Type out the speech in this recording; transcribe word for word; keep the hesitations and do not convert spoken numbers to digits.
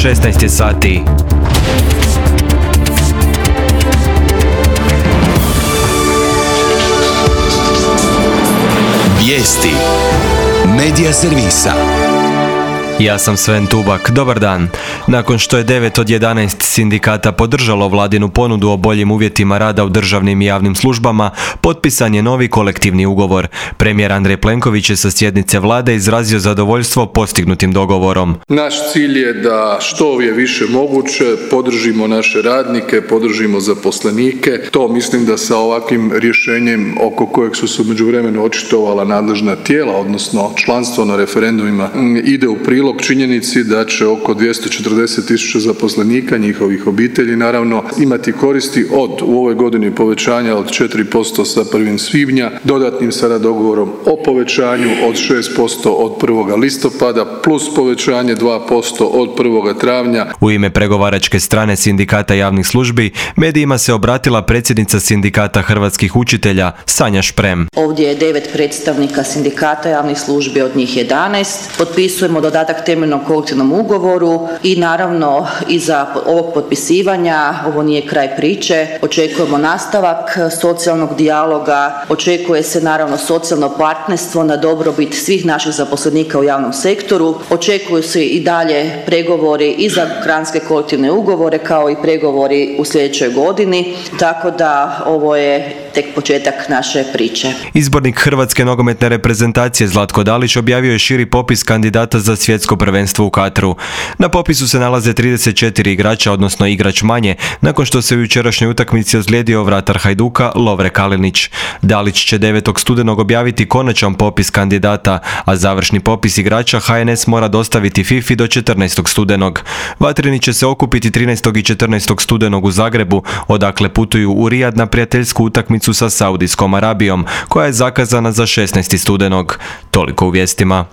šesnaest je sati. Vijesti Medija servisa. Ja sam Sven Tubak, dobar dan. Nakon što je devet od jedanaest sindikata podržalo vladinu ponudu o boljim uvjetima rada u državnim i javnim službama, potpisan je novi kolektivni ugovor. Premijer Andrej Plenković je sa sjednice vlade izrazio zadovoljstvo postignutim dogovorom. Naš cilj je da što je više moguće podržimo naše radnike, podržimo zaposlenike. To mislim da sa ovakvim rješenjem oko kojeg su se u međuvremenu očitovala nadležna tijela, odnosno članstvo na referendumima, ide u prilog činjenici da će oko dvjesto četrdeset tisuća zaposlenika, njihovih obitelji naravno, imati koristi od u ovoj godini povećanja od četiri posto sa prvog svibnja, dodatnim sada dogovorom o povećanju od šest posto od prvog listopada plus povećanje dva posto od prvog travnja. U ime pregovaračke strane sindikata javnih službi medijima se obratila predsjednica sindikata hrvatskih učitelja Sanja Šprem. Ovdje je devet predstavnika sindikata javnih službi, od njih jedanaest. Potpisujemo dodatak temeljnom kolektivnom ugovoru i naravno iza ovog potpisivanja, ovo nije kraj priče, očekujemo nastavak socijalnog dijaloga, očekuje se naravno socijalno partnerstvo na dobrobit svih naših zaposlenika u javnom sektoru, očekuju se i dalje pregovori i za granske kolektivne ugovore kao i pregovori u sljedećoj godini, tako da ovo je tek početak naše priče. Izbornik Hrvatske nogometne reprezentacije Zlatko Dalić objavio je širi popis kandidata za svjetsko prvenstvo u Katru. Na popisu se nalaze trideset četiri igrača, odnosno igrač manje, nakon što se u jučerašnjoj utakmici ozlijedio vratar Hajduka Lovre Kalinić. Dalić će devetog studenog objaviti konačan popis kandidata, a završni popis igrača H N S mora dostaviti fifi do četrnaestog studenog. Vatreni će se okupiti trinaestog i četrnaestog studenog u Zagrebu, odakle putuju u Rijad na prijateljsku utakmicu sa Saudijskom Arabijom, koja je zakazana za šesnaesti studenog. Toliko u vijestima.